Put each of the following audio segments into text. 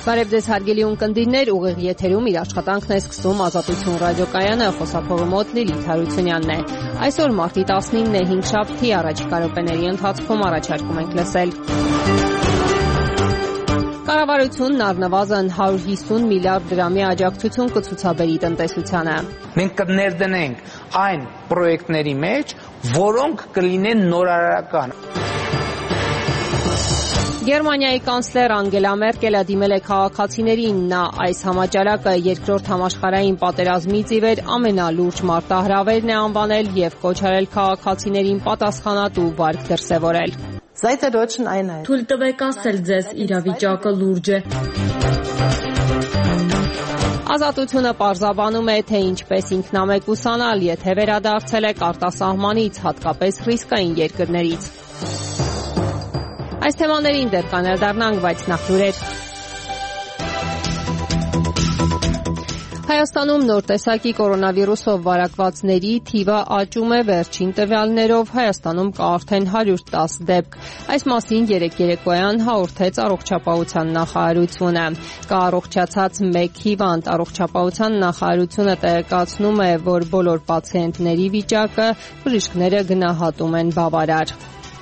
Բարև ձեզ հարգելի ունկնդիրներ, ուղիղ եթերում իր աշխատանքն է սկսում Ազատություն ռադիոկայանը, խոսափողը մոտ Լիլիթ Հարությունյանն է։ Այսօր մարտի 19-ն է, հինգշաբթի, առաջիկա րոպեների ընթացքում առաջարկում ենք լսել. Կառավարությունն առնվազն 150 միլիարդ դրամի աջակցություն կցուցաբերի տնտեսությանը։ Մենք կներդնենք այն պրոյեկտների մեջ, որոնք կլինեն նորարարական։ Գերմանիայի կանցլեր Անգելա Մերկելը դիմել է քաղաքացիներին, նա այս համաճարակը երկրորդ համաշխարհային պատերազմից ի վեր ամենալուրջ մարտահրավերն է անվանել եւ կոչ արել քաղաքացիներին պատասխանատու վարք դրսեւորել։ Թույլ տվեք ասել ձեզ, իրավիճակը լուրջ է։ Ազատությունը պարզաբանում է, թե ինչպես ինքնամեկ ուսանալ, եթե վերադարձել եք արտասահմանից, հատկապես ռիսկային երկրներից։ Այս թեմաներին դեռ կանրադառնանք, բայց նախ լուրեր։ Հայաստանում նոր տեսակի կորոնավիրուսով վարակվածների թիվը աճում է, վերջին տվյալներով Հայաստանում կա արդեն 110 դեպք։ Այս մասին երեկ երեկոյան հաղորդեց Առողջապահության նախարարությունը։ Կա առողջացած 1 հիվանդ։ Առողջապահության նախարարությունը տեղեկացնում է, որ բոլոր պացիենտների վիճակը բժիշկները գնահատում են բավարար։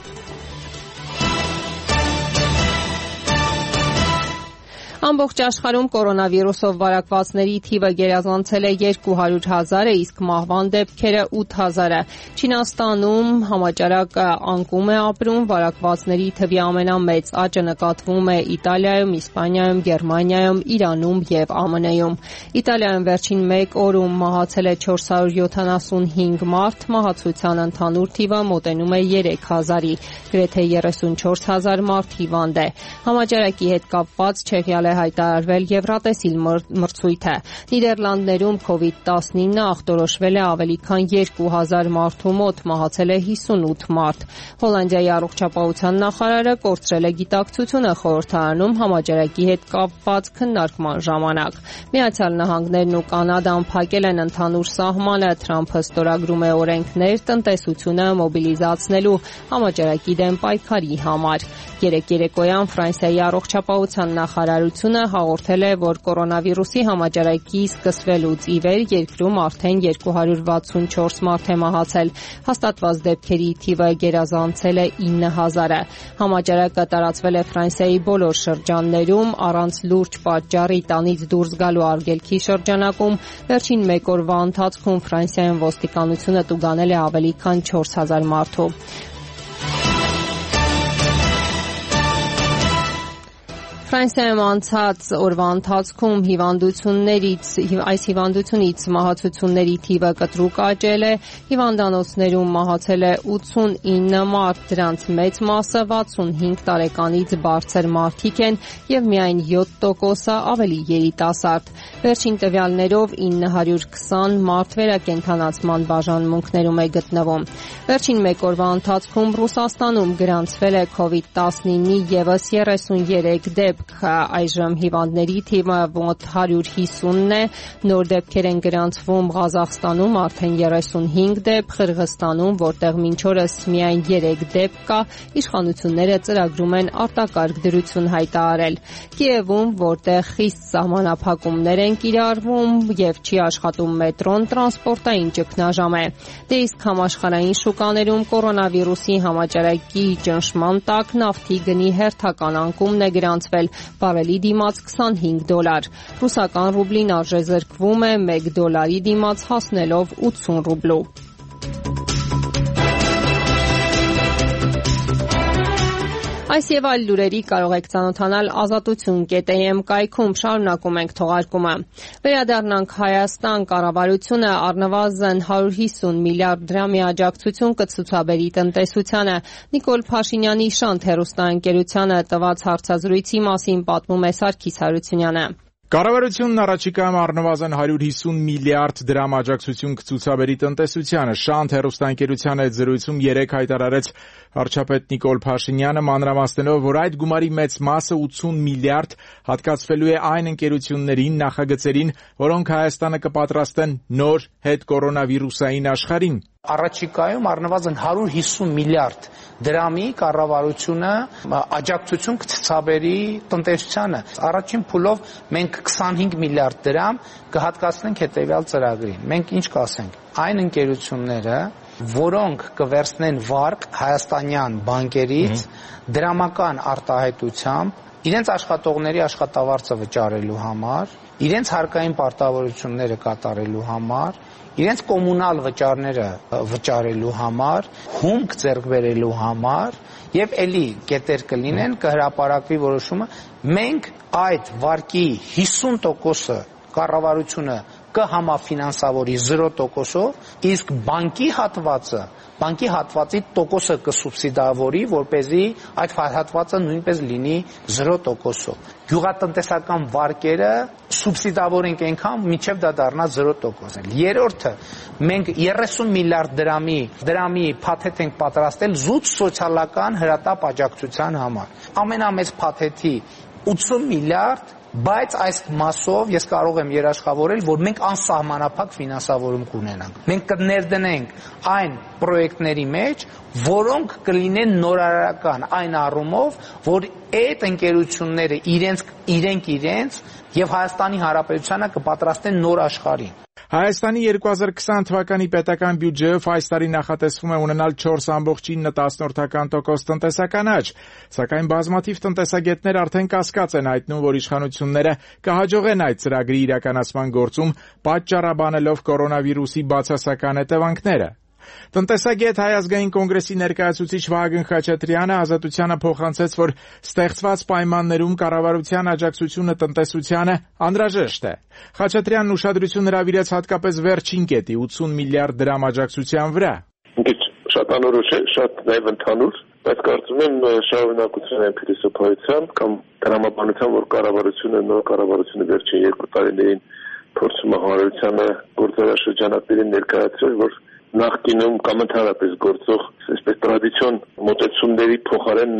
Ամբողջ աշխարհում կորոնավիրուսով վարակվածների թիվը գերազանցել է 200,000-ը, իսկ մահվան դեպքերը 8,000-ը։ Չինաստանում համաճարակը անկում է ապրում, վարակվածների թվի ամենամեծ աճը նկատվում է Իտալիայում, Իսպանիայում, Գերմանիայում, Իրանում եւ ԱՄՆ-ում։ Իտալիայում վերջին 1 օրում մահացել է 475 մարդ, մահացության ընդհանուր թիվը մոտենում է 3,000-ի, գրեթե 34,000 մարդ հիվանդ է։ Համաճարակի հետ կապված Չեխիան հայտարարվել Եվրատեսիլ մրցույթը։ Նիդերլանդներում COVID-19 ախտորոշվել է ավելի քան 2,000 մարդու մոտ, մահացել է 58 մարդ։ Հոլանդիայի առողջապահության նախարարը կորցրել է գիտակցությունը խորհրդարանում համաճարակի հետ կապված քննարկման ժամանակ։ Միացյալ Նահանգներն ու Կանադան փակել են ընդհանուր սահմանը, Թրամփը ստորագրում է օրենքներ տնտեսությունը մոբիլիզացնելու համաճարակի դեմ պայքարի համար։ Երեկ երեկոյան Ֆրանսիայի առողջապահության նախարարությունը հաղորդել է, որ կորոնավիրուսի համաճարակի սկսվելուց ի վեր երկրում արդեն 264 մարդ է մահացել։ Հաստատված դեպքերի թիվը գերազանցել է 9,000-ը։ Համաճարակը տարածվել է Ֆրանսիայի բոլոր շրջաններում, առանց լուրջ պատճառի տանից դուրս գալու արգելքի շրջանակում վերջին 1 օրվա ընթացքում Ֆրանսիայում ոստիկանությունը տուգանել է ավելի քան 4,000 մարդու։ Ֆրանսիայում անցած օրվա ընթացքում այս հիվանդությունից մահացությունների թիվը կտրուկ աճել է, հիվանդանոցներում մահացել է 89 մարդ, դրանց մեծ մասը 65 տարեկանից բարձր մարդիկ են եւ միայն 7%-ը ավելի երիտասարդ։ Վերջին տվյալներով 920 մարդ վերակենդանացման բաժանմունքներում է գտնվում։ Վերջին 1 օրվա ընթացքում Ռուսաստանում գրանցվել է COVID-19-ի եւս 33 դեպք։ Այժմ հիվանդների թիվը մոտ 150-ն է, նոր դեպքեր են գրանցվում Ղազախստանում արդեն 35 դեպք, Ղրղստանում, որտեղ մինչ օրս միայն 3 դեպք կա, իշխանությունները ծրագրում են արտակարգ դրություն հայտարարել։ Կիևում, որտեղ խիստ սահմանափակումներ են կիրառվում եւ չի աշխատում մետրոն, տրանսպորտային ճգնաժամ է։ Դե իսկ համաշխարհային շուկաներում կորոնավիրուսի համաճարակի ճնշման տակ նավթի գնի հերթական անկումն է գրանցվել, բարելի դիմաց $25։ Ռուսական ռուբլին արժեզրկվում է $1 դիմաց հասնելով 80 ռուբլու։ Այս եւ այլ լուրերի կարող եք ծանոթանալ azatutun.am կայքում, շարունակում ենք թողարկումը։ Վերադառնանք Հայաստան, կառավարությունը առնվազն 150 միլիարդ դրամի աջակցություն կցուցաբերի տնտեսությանը։ Նիկոլ Փաշինյանի Շանթ հեռուստաընկերությանը տված հարցազրույցի մասին պատմում է Սարգիս Հարությունյանը։ Կառավարությունն առաջիկայում առնվազն 150 միլիարդ դրամ աջակցություն կցուցաբերի տնտեսությանը։ Շանթ հեռուստաընկերության հետ զրույցում երեկ հայտարարեց վարչապետ Նիկոլ Փաշինյանը, մանրամասնելով, որ այդ գումարի մեծ մասը 80 միլիարդ հատկացվելու է այն ընկերություններին, նախագծերին, որոնք Հայաստանը կպատրաստեն նոր հետ կորոնավիրուսային աշխարհին։ Առաջիկայում առնվազն 150 միլիարդ դրամի կառավարությունը աջակցություն կցուցաբերի տնտեսությանը։ Առաջին փուլով մենք 25 միլիարդ դրամ կհատկացնենք հետևյալ ծրագրին։ Մենք ինչ կասենք։ Այն ընկերությունները, որոնք կվերցնեն վարկ հայաստանյան բանկերից դրամական արտահայտությամբ իրենց աշխատողների աշխատավարձը վճարելու համար, իրենց հարկային պարտավորությունները կատարելու համար, իրենց կոմունալ վճարները վճարելու համար, հումք ձեռք բերելու համար եւ էլի կետեր կլինեն, կհրապարակվի որոշումը, մենք այդ վարկի 50%-ը կառավարությունը կհամաֆինանսավորի 0%-ով, իսկ բանկի հատվածի տոկոսը կսուբսիդավորի, որպեսզի այդ հատվածը նույնպես լինի 0%-ով։ Գյուղատնտեսական վարկերը սուբսիդավորենք այնքան, մինչև դա դառնա 0%։ Երրորդը, մենք 30 միլիարդ դրամի փաթեթ ենք պատրաստել զուտ սոցիալական հրատապ աջակցության համար։ Ամենամեծ փաթեթի 80 միլիարդ, բայց այս մասով ես կարող եմ երաշխավորել, որ մենք անսահմանափակ ֆինանսավորում կունենանք։ Մենք կներդնենք այն պրոյեկտների մեջ, որոնք կլինեն նորարարական այն առումով, որ այդ ընկերությունները իրենք եւ Հայաստանի Հանրապետությանը կպատրաստեն նոր աշխարհին։ Հայաստանի 2020 թվականի պետական բյուջեով այս տարի նախատեսվում է ունենալ 4,9% տնտեսական աճ, սակայն բազմաթիվ տնտեսագետներ արդեն կասկած են հայտնում, որ իշխանությունները կհաջողեն այդ ծրագրի իրականացման գործում, պատճառաբանելով կորոնավիրուսի բացասական հետևանքները։ Տնտեսագետ Հայ ազգային կոնգրեսի ներկայացուցիչ Վահագն Խաչատրյանը Ազատությանը փոխանցեց, որ ստեղծված պայմաններում կառավարության աջակցությունը տնտեսությանը անհրաժեշտ է։ Խաչատրյանն ուշադրություն հրավիրեց հատկապես վերջին կետի 80 միլիարդ դրամ աջակցության վրա։ Շատ անորոշ է, շատ նաև ընդհանուր, բայց կարծում եմ շարունակություն են փիլիսոփայության կամ տրամաբանության, որ նոր կառավարությունը վերջին 2 տարիներին փորձում է հանրությանը գործարաշրջանակներին ներկայացրել, որ նախկինում կամ ընդհանրապես գործող այսպես տրադիցիոն մոտեցումների փոխարեն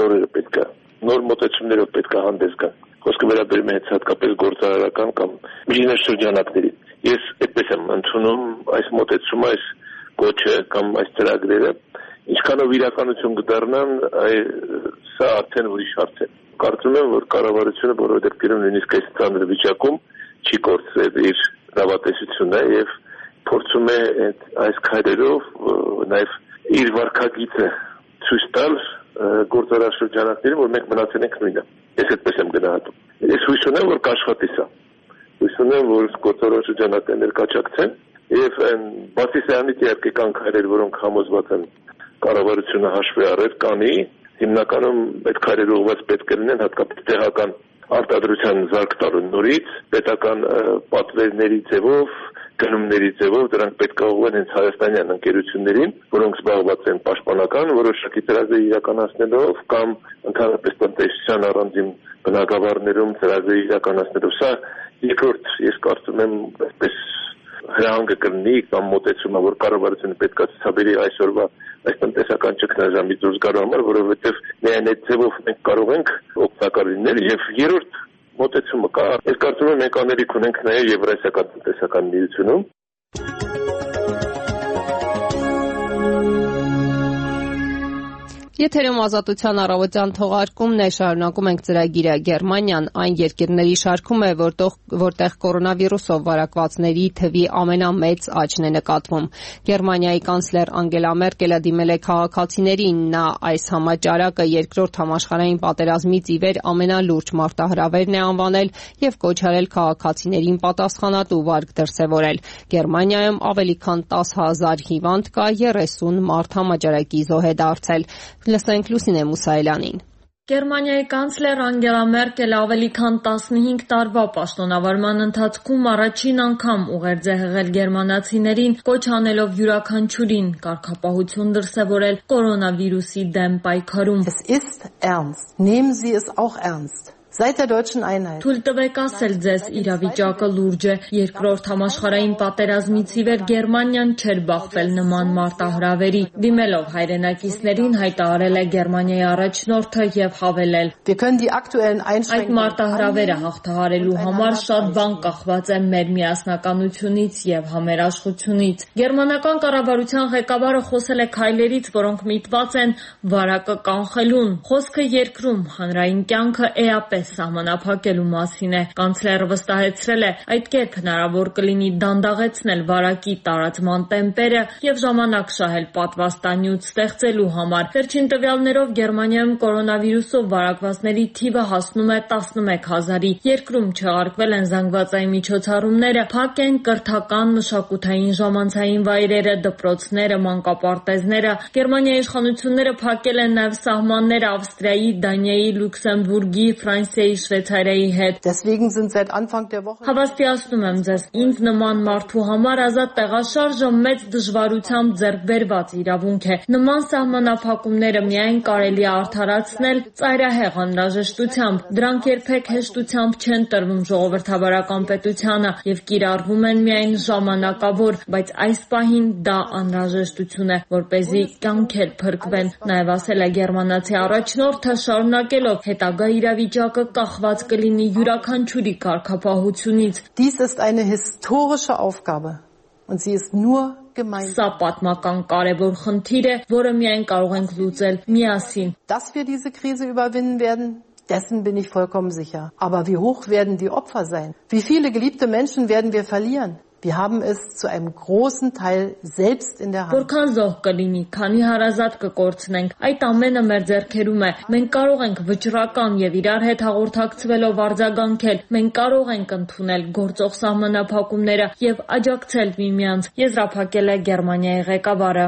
նոր մոտեցումներով պետք է հանդես գան։ Խոսքը վերաբերում է հատկապես գործարարական կամ բիզնես շրջանակներին։ Ես այդպես եմ ընդունում այս մոտեցումը, այս կոչը կամ այս ծրագրերը, ինչքանով իրականություն կդառնան, սա արդեն ուրիշ հարց է։ Կարծում եմ, որ կառավարությունը բոլոր դեպքերում նույնիսկ այս ծանր վիճակում չի կորցրել իր լավատեսությունը եւ փորձում է այս քայլերով նաև իր վարքագիծը ցույց տալ գործարաշրջանակներին, որ մենք մնացել ենք նույնը։ Ես այդպես եմ գնահատում։ Ես հույս ունեմ, որ կաշխատի սա։ Հույս ունեմ, որ գործարաշրջանակները կաճակցեն եւ բացի սրանից իհարկե կան քայլեր, որոնք համոզված են կառավարությունը հաշվի առել կանի, հիմնականում այդ քայլերը ուղղված պետք է լինեն հատկապես տեղական արտադրության զարգ տալու նորից, պետական պատվերների ձևով, գնումների ձևով, դրանք պետք է ուղղվեն հենց հայաստանյան ընկերություններին, որոնք զբաղված են պաշտպանական որոշակի ծրագրեր իրականացնելով կամ ընդհանրապես տնտեսության առանձին բնագավառներում ծրագրեր իրականացնելով։ Սա երկրորդ, ես կարծում եմ, այսպես հրահանգը կլինի կամ մոտեցումը, որ կառավարությունը պետք է ցուցաբերի այսօրվա այս տնտեսական ճգնաժամից դուրս գալու համար, որովհետև միայն այդ ձևով մենք կարող ենք օգտակար լինել եւ երրորդ մոտեցումը կա։ Ես կարծում եմ մենք անելիք ունենք նաեւ Եվրասիական տնտեսական միությունում։ Եթերում Ազատության առավոտյան թողարկումն է, շարունակում ենք ծրագիրը։ Գերմանիան այն երկրների շարքում է, որտեղ կորոնավիրուսով վարակվածների թվի ամենամեծ աճն է նկատվում։ Գերմանիայի կանցլեր Անգելա Մերկելը դիմել է քաղաքացիներին, նա այս համաճարակը երկրորդ համաշխարհային պատերազմից ի վեր ամենալուրջ մարտահրավերն է անվանել եւ կոչ արել քաղաքացիներին պատասխանատու վարկ դրսեւորել։ Գերմանիայում ավելի քան 10,000 հիվանդ կա, 30 մարդ համաճարակի զոհ է դարձել։ Լսենք Լուսինե Մուսայելյանին։ Գերմանիայի կանցլեր Անգելա Մերկելը ավելի քան 15 տարվա պաշտոնավարման ընթացքում առաջին անգամ ուղերձ է հղել գերմանացիներին, կոչ անելով յուրաքանչյուրին կարգապահություն դրսևորել կորոնավիրուսի դեմ պայքարում։ Es ist ernst. Nehmen Sie es auch ernst. Թույլ տվեք ասել ձեզ, իրավիճակը լուրջ է։ Երկրորդ համաշխարհային պատերազմից ի վեր Գերմանիան չէր բախվել նման մարտահրավերի։ Դիմելով հայրենակիցներին հայտարարել է Գերմանիայի առաջնորդը եւ հավելել. Այդ մարտահրավերը հաղթահարելու համար շատ բան կախված է մեր միասնականությունից եւ համերաշխությունից։ Գերմանական կառավարության ղեկավարը խոսել է քայլերից, որոնք միտված են վարակը կանխելուն։ Խոսքը երկրում հանրային կյանքը էապես սահմանափակելու մասին է։ Կանցլերը վստահեցրել է, այդ կերպ հնարավոր կլինի դանդաղեցնել վարակի տարածման տեմպերը եւ ժամանակ շահել պատվաստանյութ ստեղծելու համար։ Վերջին տվյալներով Գերմանիայում կորոնավիրուսով վարակվածների թիվը հասնում է 11,000-ի։ Երկրում չեղարկվել են զանգվածային միջոցառումները, փակ են կրթական, մշակութային, ժամանցային վայրերը, դպրոցները, մանկապարտեզները։ Գերմանիայի իշխանությունները փակել են նաեւ սահմանները Ավստրիայի, Դանիայի, Լյուքսեմբուրգի, Ֆրանսիայի, Շվեյցարիայի հետ։ Հավաստիացնում եմ ձեզ, ինձ նման մարդու համար ազատ տեղաշարժը մեծ դժվարությամբ ձեռք բերված իրավունք է։ Նման սահմանափակումները միայն կարելի է արդարացնել ծայրահեղ անհրաժեշտությամբ։ Դրանք երբեք հեշտությամբ չեն տրվում ժողովրդավարական պետությանը եւ կիրառվում են միայն ժամանակավոր, բայց այս պահին դա անհրաժեշտություն է, որպեսզի կյանքեր փրկվեն։ Նաեւ ասել է գերմանացի առաջնորդը, շարունակելով հետագա իրավիճակը կախված կլինի յուրաքանչյուրի կարգապահությունից։ Սա պատմական կարևոր խնդիր է, որը միայն կարող ենք լուծել միասին։ Dessen bin ich vollkommen sicher. Aber wie hoch werden die Opfer sein? Wie viele geliebte Menschen werden wir verlieren? Wir haben es zu einem großen Teil selbst in der Hand. Որքան զոհ կլինի, քանի հարազատ կկորցնենք, այդ ամենը մեր ձեռքերում է։ Մենք կարող ենք վճռական եւ իրար հետ հաղորդակցվելով արձագանքել։ Մենք կարող ենք ընդունել գործող սահմանափակումները եւ աջակցել միմյանց, եզրափակել է Գերմանիայի ղեկավարը։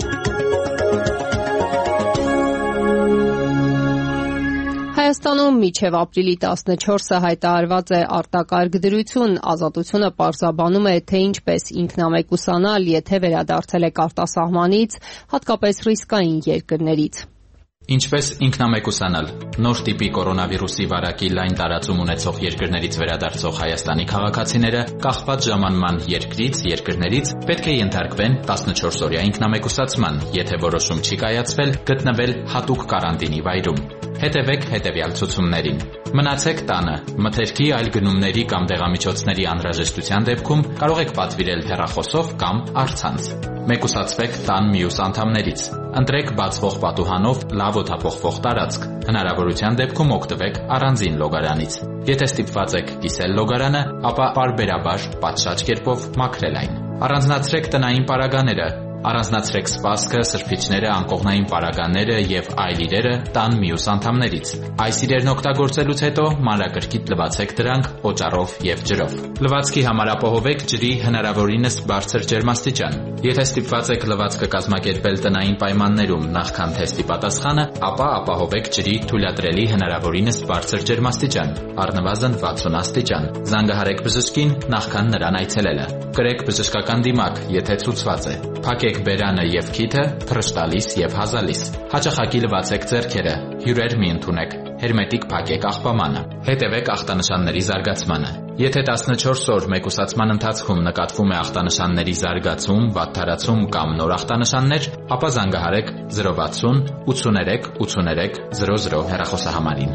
Հայաստանում մինչև ապրիլի 14-ը հայտարարված է արտակարգ դրություն, Ազատությունը պարզաբանում է, թե ինչպես ինքնամեկուսանալ, եթե վերադարձել եք արտասահմանից, հատկապես ռիսկային երկրներից։ Ինչպես ինքնամեկուսանալ։ Նոր տիպի կորոնավիրուսի վարակի լայն տարածում ունեցող երկրներից վերադարձող Հայաստանի քաղաքացիները կախված ժամանման երկրներից պետք է ենթարկվեն 14-օրյա ինքնամեկուսացման, եթե որոշում չի կայացվել, գտնվել հատուկ կարանտինի վայրում։ Հետևեք հետևյալ ցուցումներին։ Մնացեք տանը։ Մթերքի, այլ գնումների կամ դեղամիջոցների անհրաժեշտության դեպքում կարող եք պատվիրել հեռախոսով կամ առցանց։ Մեկուսացվեք տան մյուս անդամներից։ Ընտրեք բացվող պատուհանով լավ օդափոխվող տարածք։ Հնարավորության դեպքում օգտվեք առանձին լոգարանից։ Եթե ստիպված եք կիսել լոգարանը, ապա պարբերաբար պատշաճ կերպով մաքրել այն։ Առանձնացրեք տնային պարագաները։ Առանձնացրեք սպասքը, սրբիչները, անկողնային պարագաները եւ այլ իրերը տան մյուս անդամներից։ Այս իրերն օգտագործելուց հետո մանրակրկիտ լվացեք դրանք օճառով եւ ջրով։ Լվացքի համար ապահովեք ջրի հնարավորինս բարձր ջերմաստիճան։ Եթե ստիպված եք լվացքը կազմակերպել տնային պայմաններում նախքան թեստի պատասխանը, ապա ապահովեք ջրի թույլատրելի հնարավորինս բարձր ջերմաստիճան, առնվազն 60 աստիճան։ Զանգահարեք բժշկին նախքան նրան այցելելը։ Կրեք բժշկական դիմակ, եթե ցուցված է։ Փակեք բերանը եւ քիթը, թռշտալիս եւ հազալիս։ Հաճախակի լվացեք ձեռքերը, հյուրեր մի ընդունեք, հերմետիկ փակեք աղբամանը։ Հետևեք ախտանշանների զարգացմանը։ Եթե 14 օր մեկուսացման ընթացքում նկատվում է ախտանշանների զարգացում, վատթարացում կամ նոր ախտանշաններ, ապա զանգահարեք 060 83 83 00 հեռախոսահամարին։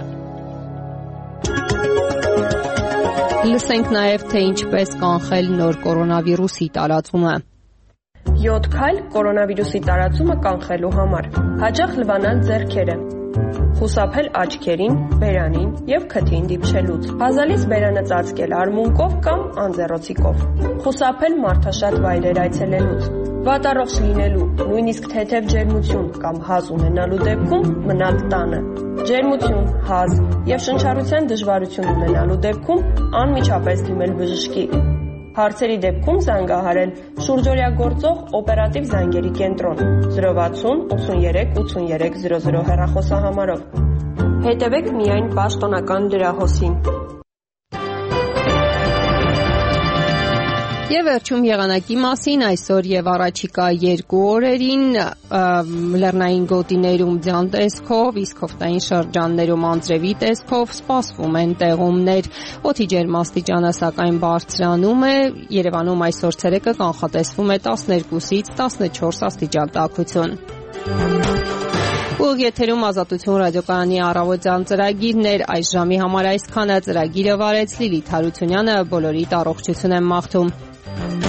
Լսենք նաև, թե ինչպես կանխել նոր կորոնավիրուսի տարածումը։ 7 քայլ կորոնավիրուսի տարածումը կանխելու համար։ Հաճախ լվանալ ձեռքերը։ Խուսափել աչքերին, բերանին եւ քթին դիպչելուց։ Հազալից բերանը ծածկել արմունկով կամ անձեռոցիկով։ Խուսափել մարդաշատ վայրեր այցելելուց։ Վատառողջ լինելու, նույնիսկ թեթև ջերմություն կամ հազ ունենալու դեպքում մնալ տանը։ Ջերմություն, հազ եւ շնչառության դժվարություն ունենալու դեպքում անմիջապես դիմել բժշկի։ Հարցերի դեպքում զանգահարել շուրջօրյա գործող օպերատիվ զանգերի կենտրոն 060 83 83 00 հեռախոսահամարով։ Հետևեք միայն պաշտոնական լրահոսին։ Եվ վերջում եղանակի մասին այսօր եւ առաջիկա 2 օրերին լեռնային գոտիներում ձյան տեսքով, իսկ հովտային շրջաններում անձրևի տեսքով սպասվում են տեղումներ։ Օդի ջերմաստիճանը սակայն բարձրանում է։ Երևանում այսօր ցերեկը կանխատեսվում է 12-ից 14 աստիճան տաքություն։ Ուղիղ եթերում Ազատություն ռադիոկայանի առավոտյան ծրագիրն էր, այս ժամի համար այսքանը։ Ծրագիրը վարեց Լիլիթ Հարությունյանը, բոլորիդ առողջություն եմ մաղթում։